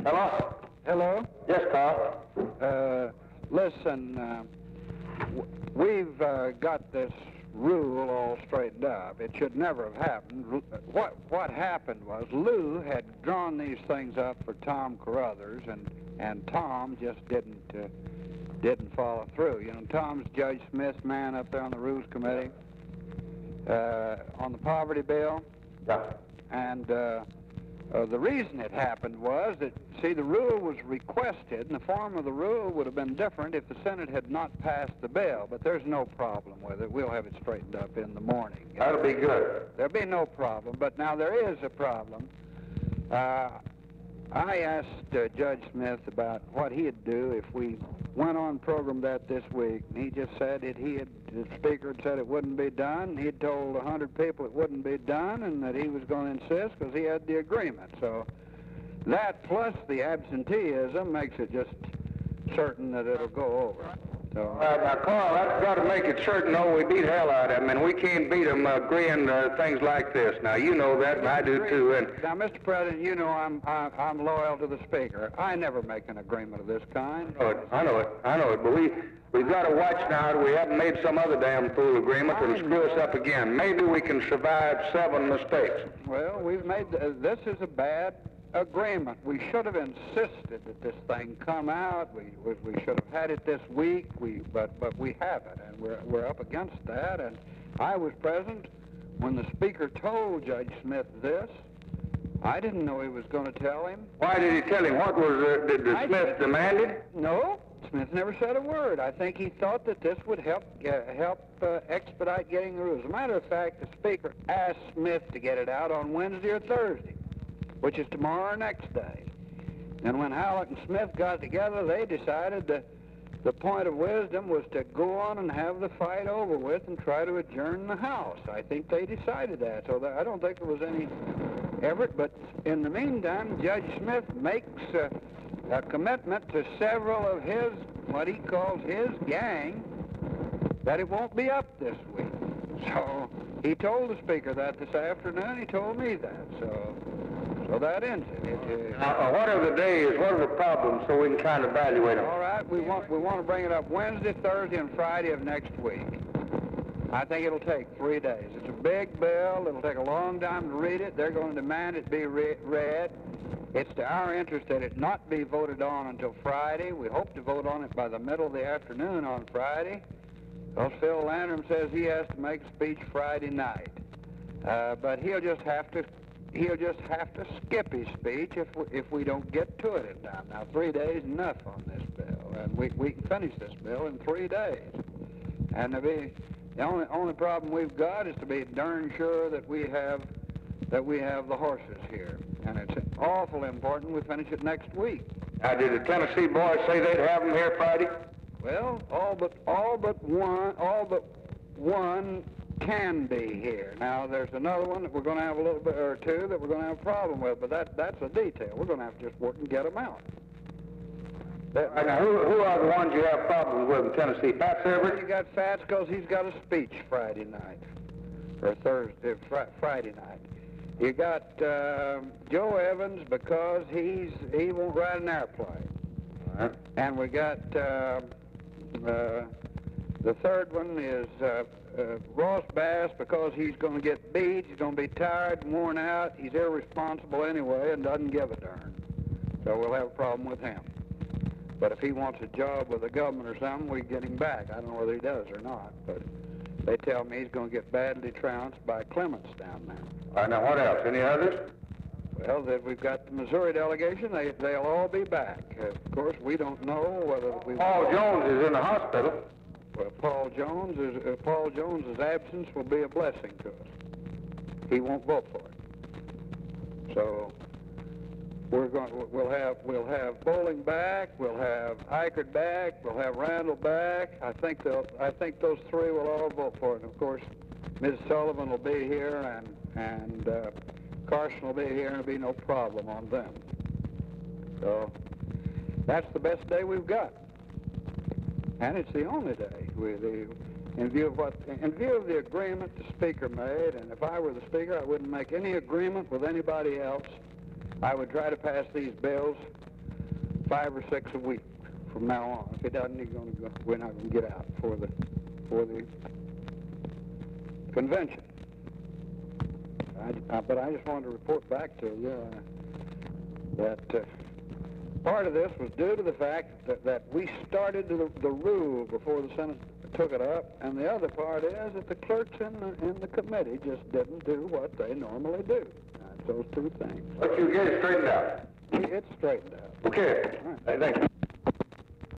Hello? Hello? Yes, Carl. Listen, we've got this rule all straightened up. It should never have happened. What happened was Lou had drawn these things up for Tom Carruthers, and Tom just didn't follow through. You know, Tom's Judge Smith's man up there on the Rules Committee on the poverty bill. Yeah. And the reason it happened was that, see, the rule was requested, and the form of the rule would have been different if the Senate had not passed the bill, but there's no problem with it. We'll have it straightened up in the morning. That'll be good. There'll be no problem, but now there is a problem. I asked Judge Smith about what he'd do if we went on program that this week, and he just said that the Speaker had said it wouldn't be done. He'd told 100 people it wouldn't be done, and that he was going to insist because he had the agreement. So that plus the absenteeism makes it just certain that it'll go over. So, now, Carl, that's got to make it certain, though, we beat hell out of them, and we can't beat them agreeing to things like this. Now, you know that, and I do too. And now, Mr. President, you know I'm loyal to the Speaker. I never make an agreement of this kind. I know it, but we've got to watch now that we haven't made some other damn fool agreement and screw us up again. Maybe we can survive 7 mistakes. Well, we've made, this is a bad agreement. We should have insisted that this thing come out. We should have had it this week. But we haven't, and we're up against that. And I was present when the Speaker told Judge Smith this. I didn't know he was going to tell him. Why did he tell him? What was did Smith demand it? No, Smith never said a word. I think he thought that this would help expedite getting the rules. As a matter of fact, the Speaker asked Smith to get it out on Wednesday or Thursday, which is tomorrow or next day. And when Halleck and Smith got together, they decided that the point of wisdom was to go on and have the fight over with and try to adjourn the House. I think they decided that. So I don't think there was any effort. But in the meantime, Judge Smith makes a commitment to several of his, what he calls his gang, that it won't be up this week. So he told the Speaker that this afternoon. He told me that. So that ends it. Now, what are the days? What are the problems so we can kind of evaluate them? All right, we want to bring it up Wednesday, Thursday, and Friday of next week. I think it'll take 3 days. It's a big bill. It'll take a long time to read it. They're going to demand it be read. It's to our interest that it not be voted on until Friday. We hope to vote on it by the middle of the afternoon on Friday. Because Phil Landrum says he has to make a speech Friday night. But he'll just have to skip his speech if we don't get to it in time. Now, 3 days is enough on this bill, and we can finish this bill in 3 days. And the only problem we've got is to be darn sure that we have the horses here, and it's awful important we finish it next week. Now, did the Tennessee boys say they'd have them here Friday? Well, all but one can be here. Now, there's another one that we're going to have a little bit, or two, that we're going to have a problem with, but that's a detail. We're going to have to just work and get them out. Now, who are the ones you have problems with in Tennessee? Fats Everett? You got Fats because he's got a speech Friday night, or Friday night. You got Joe Evans because he won't ride an airplane. All right. And we got the third one is Ross Bass because he's going to get beat, he's going to be tired and worn out, he's irresponsible anyway and doesn't give a darn. So we'll have a problem with him. But if he wants a job with the government or something, we can get him back. I don't know whether he does or not, but they tell me he's going to get badly trounced by Clements down there. All right, now what else? Any others? Well, we've got the Missouri delegation. They'll all be back. Of course, we don't know whether we... Paul Jones is in the hospital. Well, Paul Jones's absence will be a blessing to us. He won't vote for it. So we'll have Bowling back. We'll have Eichert back. We'll have Randall back. I think those three will all vote for it. And of course, Ms. Sullivan will be here, and Carson will be here, and there'll be no problem on them. So that's the best day we've got. And it's the only day. In view of the agreement the Speaker made, and if I were the Speaker, I wouldn't make any agreement with anybody else. I would try to pass these bills 5 or 6 a week from now on. If he doesn't, we're not going to get out for the convention. But I just wanted to report back to you that part of this was due to the fact that we started the rule before the Senate took it up, and the other part is that the clerks in the committee just didn't do what they normally do. That's those two things. But you get it straightened out. It's straightened out. Okay. All right. Thanks.